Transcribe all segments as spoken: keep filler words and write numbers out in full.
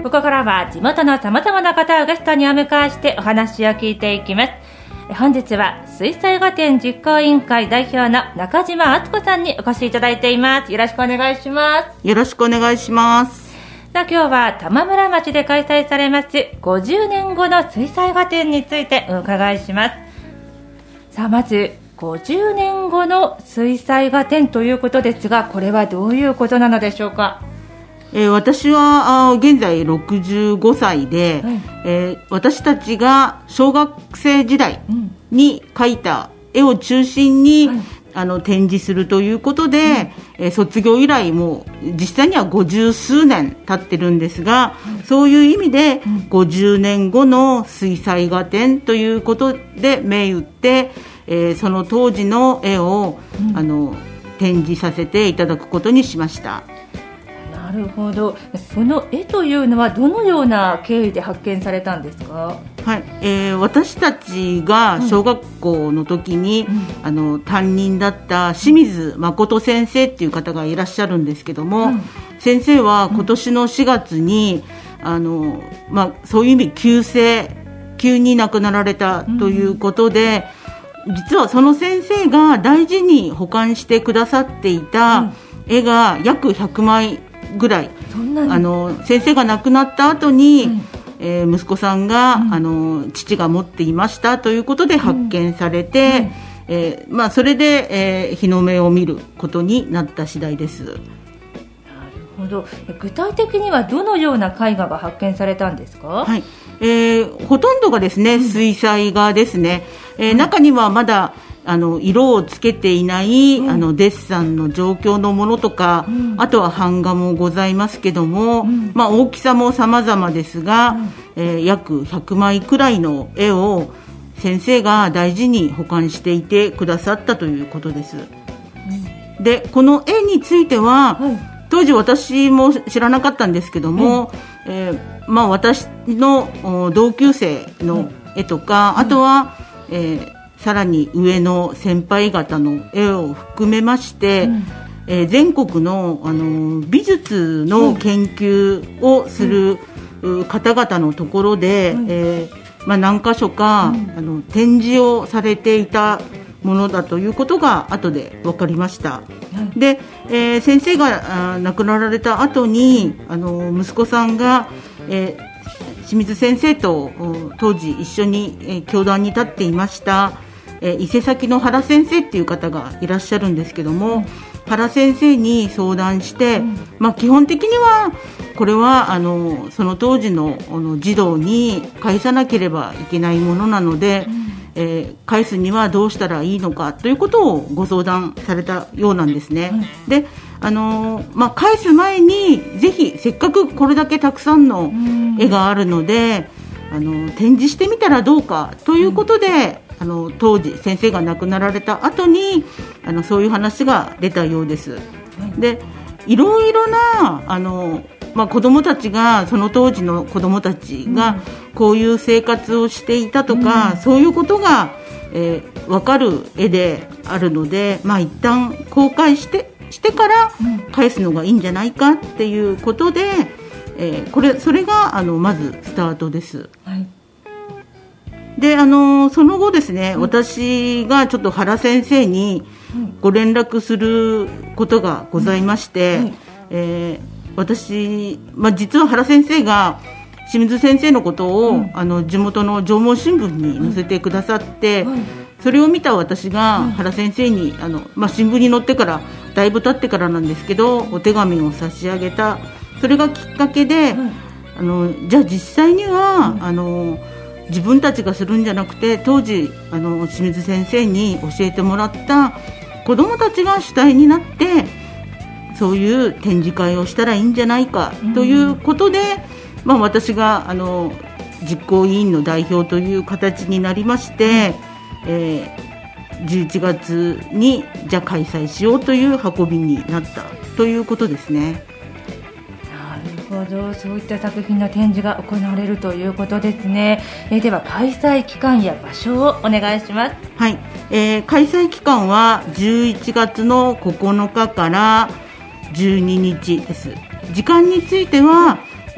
ここからは地元のさまざまな方をゲストにお迎えしてお話を聞いていきます。本日は水彩画展実行委員会代表の中島敦子さんにお越しいただいています。よろしくお願いします。 よろしくお願いします。 さあ、今日は玉村町で開催されますごじゅうねんごの水彩画展についてお伺いします。さあ、まずごじゅうねんごの水彩画展ということですが、これはどういうことなのでしょうか。 えー、私は現在ろくじゅうごさいで、はい、えー、私たちが小学生時代に描いた絵を中心に、はい、あの展示するということで、はい、えー、卒業以来も実際にはごじゅうすうねん経ってるんですが、はい、そういう意味で、うん、ごじゅうねんごの水彩画展ということで銘打って、えー、その当時の絵を、うん、あの展示させていただくことにしました。 なるほど。その絵というのはどのような経緯で発見されたんですか。 はい、えー、私たちが小学校の時に、うん、あの担任だった清水誠先生っていう方がいらっしゃるんですけども、うん、先生は今年のしがつに、うん、あのまあ、そういう意味急逝急に亡くなられたということで、うん、実はその先生が大事に保管してくださっていた絵が約ひゃくまいぐらい、 そんなに。 あの先生が亡くなった後に、うん、えー、息子さんが、うん、あの父が持っていましたということで発見されて、うんうん、えーまあ、それで、えー、日の目を見ることになった次第です。 なるほど。具体的にはどのような絵画が発見されたんですか。 はい、えー、ほとんどがですね、水彩画ですね、えー、中にはまだあの色をつけていない、うん、あのデッサンの状況のものとか、うん、あとは版画もございますけども、うん、まあ、大きさも様々ですが、うん、えー、約ひゃくまいくらいの絵を先生が大事に保管していてくださったということです。うん、でこの絵については、はい、当時私も知らなかったんですけども、うん、えーまあ、私の同級生の絵とか、うん、あとは、えーさらに上の先輩方の絵を含めまして、うん、えー、全国の、あの美術の研究をする、うん、方々のところで、うん、えーまあ、何か所か、うん、あの展示をされていたものだということが後で分かりました。うん、で、えー、先生が亡くなられた後に、あの息子さんが、えー、清水先生と当時一緒に、えー、教壇に立っていましたえ伊勢崎の原先生っていう方がいらっしゃるんですけども、うん、原先生に相談して、うん、まあ、基本的にはこれはあのその当時 の, あの児童に返さなければいけないものなので、うん、えー、返すにはどうしたらいいのかということをご相談されたようなんですね。うん、であの、まあ、返す前にぜひせっかくこれだけたくさんの絵があるので、うん、あの展示してみたらどうかということで、うん、あの当時先生が亡くなられた後にあのそういう話が出たようです。でいろいろなあの、まあ、子どもたちがその当時の子どもたちがこういう生活をしていたとか、うん、そういうことが、えー、分かる絵であるので、まあ、一旦公開してしてから返すのがいいんじゃないかっていうことで、えー、これそれがあのまずスタートです。はい。であのその後ですね、うん、私がちょっと原先生にご連絡することがございまして、うんうん、えー、私、まあ、実は原先生が清水先生のことを、うん、あの地元の上毛新聞に載せてくださって、うん、それを見た私が原先生にあの、まあ、新聞に載ってからだいぶ経ってからなんですけどお手紙を差し上げた。それがきっかけで、うん、あのじゃあ実際には、うん、あの自分たちがするんじゃなくて当時あの清水先生に教えてもらった子どもたちが主体になってそういう展示会をしたらいいんじゃないかということで、うん、まあ、私があの実行委員の代表という形になりまして、えー、じゅういちがつにじゃあ開催しようという運びになったということですね。 なるほど、そういった作品の展示が行われるということですね。えー、では開催期間や場所をお願いします。 はい、えー、開催期間はじゅういちがつのここのかからじゅうににちです。時間については、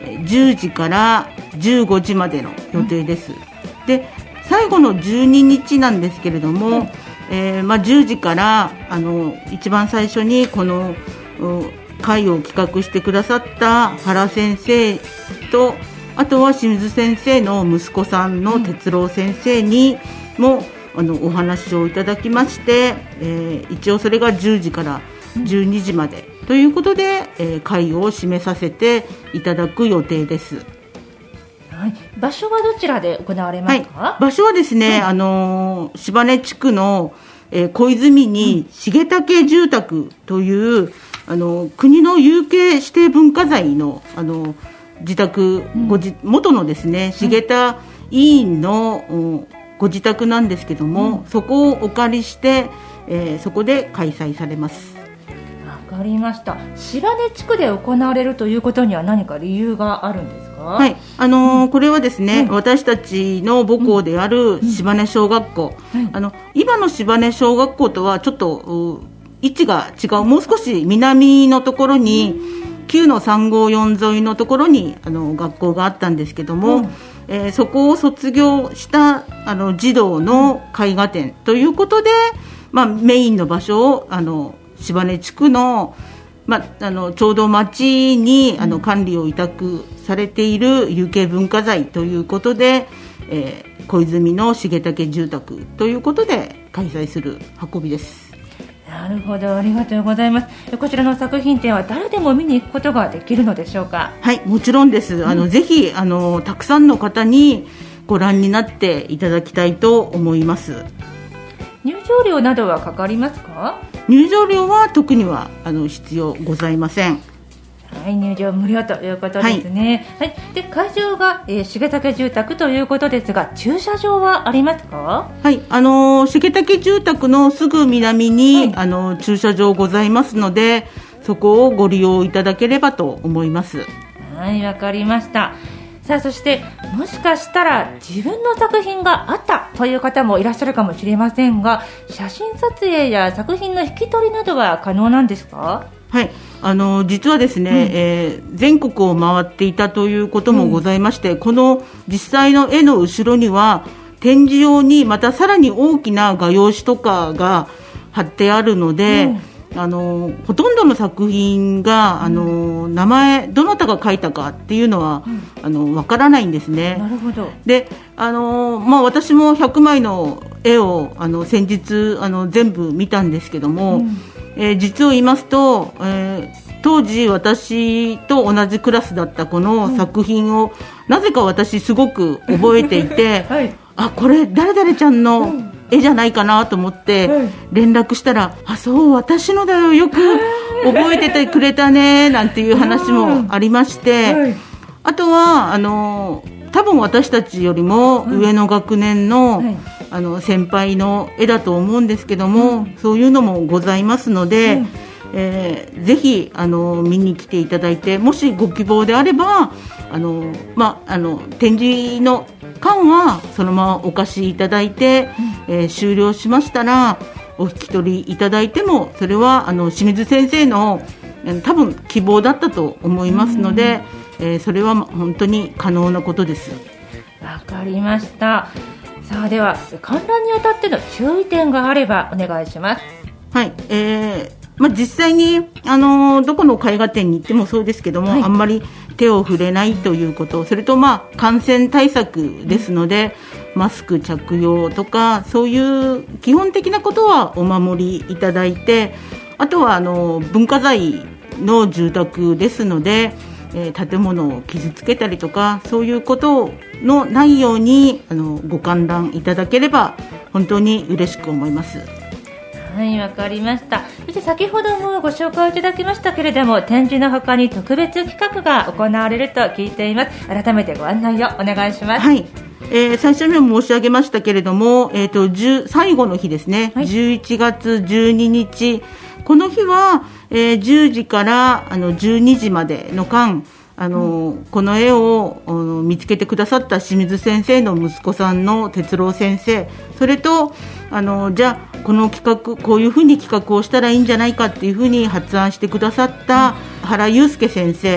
じゅうじからじゅうごじまでの予定です、うん、で最後のじゅうににちなんですけれども、うんえーまあ、じゅうじからあの一番最初にこの会を企画してくださった原先生と、あとは清水先生の息子さんの哲郎先生にも、うん、あのお話をいただきまして、えー、一応それがじゅうじからじゅうにじまでということで、えー、会を締めさせていただく予定です。 はい、場所はどちらで行われますか？ はい、場所はですね、うん、あの柴根地区の、えー、小泉に重武住宅という、うん、あの国の有形指定文化財の、あの自宅、うん、ごじ元のですね重田委員の、うん、ご自宅なんですけども、うん、そこをお借りして、えー、そこで開催されます。 わかりました。柴根地区で行われるということには何か理由があるんですか？ はい、あのーうん、これはですね、うん、私たちの母校である柴根小学校、うんうん、あの今の柴根小学校とはちょっと位置が違う、もう少し南のところに、うん、旧のさんごうよん沿いのところにあの学校があったんですけども、うんえー、そこを卒業したあの児童の絵画展ということで、まあ、メインの場所をあの柴根地区の、ま、あのちょうど町にあの管理を委託されている有形文化財ということで、えー、小泉の重武住宅ということで開催する運びです。 なるほど、ありがとうございます。こちらの作品展は誰でも見に行くことができるのでしょうか？ はい、もちろんです。あの、うん、ぜひあのたくさんの方にご覧になっていただきたいと思います。 入場料などはかかりますか？ 入場料は特にはあの必要ございません。 はい、入場無料ということですね。はいはい、で会場が、えー、重武住宅ということですが、駐車場はありますか？ はい、あのー、重武住宅のすぐ南に、はい、あの駐車場ございますので、そこをご利用いただければと思います。 はい、わかりました。さあ、そしてもしかしたら自分の作品があったという方もいらっしゃるかもしれませんが、写真撮影や作品の引き取りなどは可能なんですか？ はい、あの実はですね、うんえー、全国を回っていたということもございまして、うん、この実際の絵の後ろには展示用にまたさらに大きな画用紙とかが貼ってあるので、うん、あのほとんどの作品があの名前どなたが描いたかっていうのは、うん、あのわからないんですね。 なるほど。 で、あの、まあ、私もひゃくまいの絵をあの先日あの全部見たんですけども、うんえー、実を言いますと、えー、当時私と同じクラスだった子の作品を、うん、なぜか私すごく覚えていて、はい、あこれ誰々ちゃんの絵じゃないかなと思って連絡したら、あそう私のだよ、よく覚えててくれたねなんていう話もありまして、はい、あとはあの多分私たちよりも上の学年の、はい、あの先輩の絵だと思うんですけども、うん、そういうのもございますので、うんえー、ぜひあの見に来ていただいて、もしご希望であればあの、まあ、あの展示の間はそのままお貸しいただいて、うんえー、終了しましたらお引き取りいただいても、それはあの清水先生の多分希望だったと思いますので、うんえー、それは本当に可能なことです。 わかりました。さあ、では観覧にあたっての注意点があればお願いします。 はい、えーまあ、実際に、あのー、どこの絵画展に行ってもそうですけども、はい、あんまり手を触れないということ、それと、まあ、感染対策ですので、うん、マスク着用とかそういう基本的なことはお守りいただいて、あとはあの文化財の住宅ですので、えー、建物を傷つけたりとかそういうことのないようにあのご観覧いただければ本当に嬉しく思います。 はい、わかりました。そして先ほどもご紹介いただきましたけれども、展示の他に特別企画が行われると聞いています。改めてご案内をお願いします。 はい、えー、最初にも申し上げましたけれども、えー、と最後の日ですね、はい、じゅういちがつじゅうににち、この日は、えー、じゅうじからあのじゅうにじまでの間、あの、うん、この絵を見つけてくださった清水先生の息子さんの哲郎先生、それとあのじゃあこの企画こういうふうに企画をしたらいいんじゃないかっていうふうに発案してくださった原祐介先生、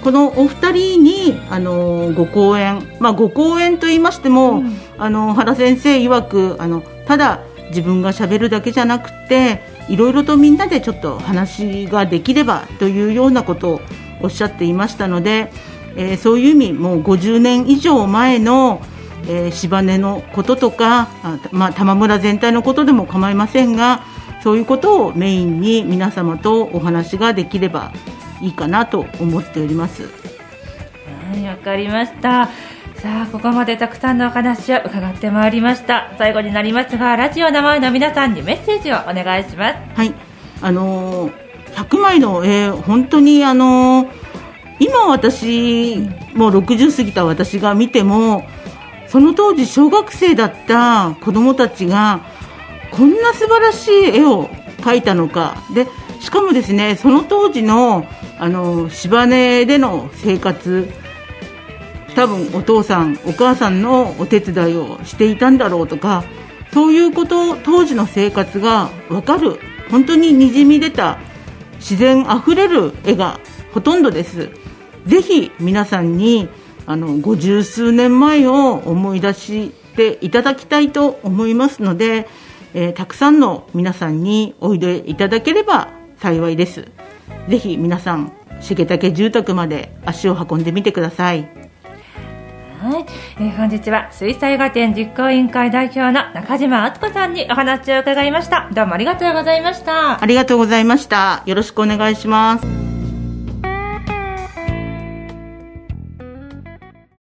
このお二人にあのご講演、まあ、ご講演と言いましても、うん、あの原先生曰くあのただ自分がしゃべるだけじゃなくていろいろとみんなでちょっと話ができればというようなことをおっしゃっていましたので、えー、そういう意味もうごじゅうねん以上前の、えー、柴根のこととか、あ、まあ、玉村全体のことでも構いませんが、そういうことをメインに皆様とお話ができればいいかなと思っております。 はい、わかりました。さあ、ここまでたくさんのお話を伺ってまいりました。最後になりますが、ラジオ生の皆さんにメッセージをお願いします。 はい、あのー、ひゃくまいの絵、本当にあのー、今私もうろくじゅう過ぎた私が見ても、その当時小学生だった子どもたちがこんな素晴らしい絵を描いたのかで、しかもですね、その当時のあの柴根での生活、多分お父さんお母さんのお手伝いをしていたんだろうとか、そういうこと当時の生活が分かる、本当ににじみ出た自然あふれる絵がほとんどです。ぜひ皆さんにあのご十数年前を思い出していただきたいと思いますので、えー、たくさんの皆さんにおいでいただければ幸いです。ぜひ皆さん重武住宅まで足を運んでみてください。 はい、えー、本日は水彩画展実行委員会代表の中島敦子さんにお話を伺いました。どうもありがとうございました。 ありがとうございました。よろしくお願いします。